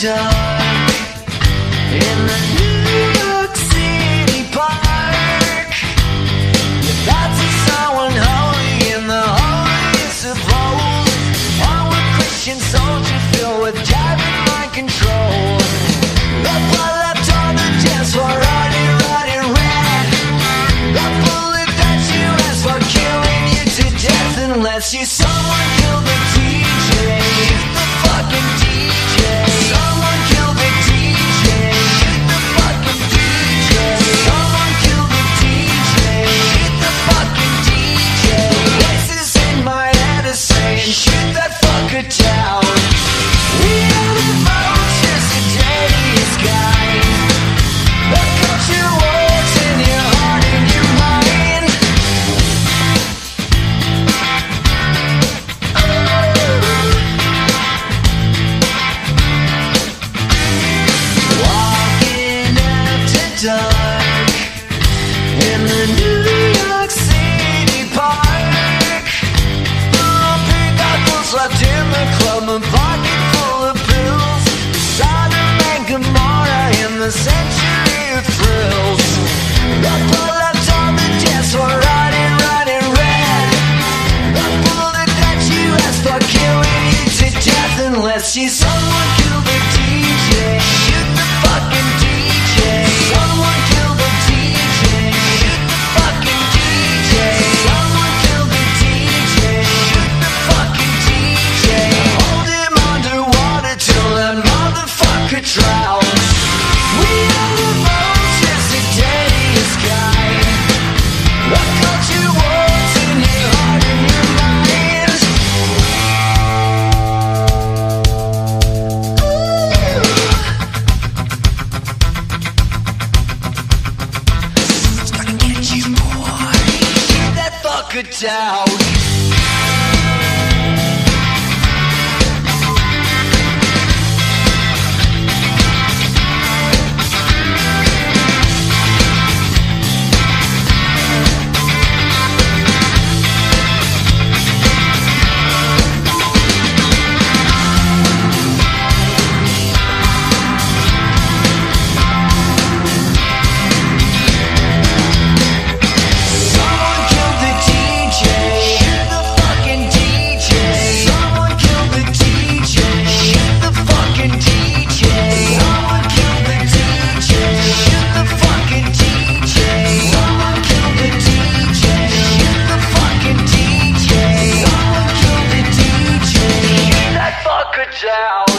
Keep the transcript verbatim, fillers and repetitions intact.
dark in the New York City park. Your thoughts are so unholy in the holiest of holes. Onward Christian soldier filled with driving mind control. The blood left on the dance floor, running, running red. The bullet that you asked for, killing you to death unless you someone killed the D J. The fucking D J. Someone killed the D J. The fucking D J. Someone killed the D J. The fucking D J. Voices in my head are saying, shoot that fucker down. We are the vultures, the dirtiest kind. The culture wars in your heart and your mind. Walking after dark in the New York City park. Little peacocks left in the club, a pocket full of pills. Sodom and Gomorrah in the century of thrills. The blood left on the dance floor, running, running red. The bullet that you asked for, killing you to death unless you someone killed the D J. Shoot the fucking D J. Someone killed the D J. Shoot the fucking D J. Someone killed the D J. Shoot the fucking D J. Hold him underwater till that motherfucker drowns. We are the vultures, the dirtiest kind. The culture wars in your heart and your mind. It's gonna get you, boy. Shoot that fucker down. Someone killed the D J. Shoot the fucking D J. Someone killed the D J. Shoot the fucking D J. Someone killed the D J. Shoot the fucking D J. Someone killed the D J. Shoot the fucking D J. Someone killed the D J. Shoot that fucker down.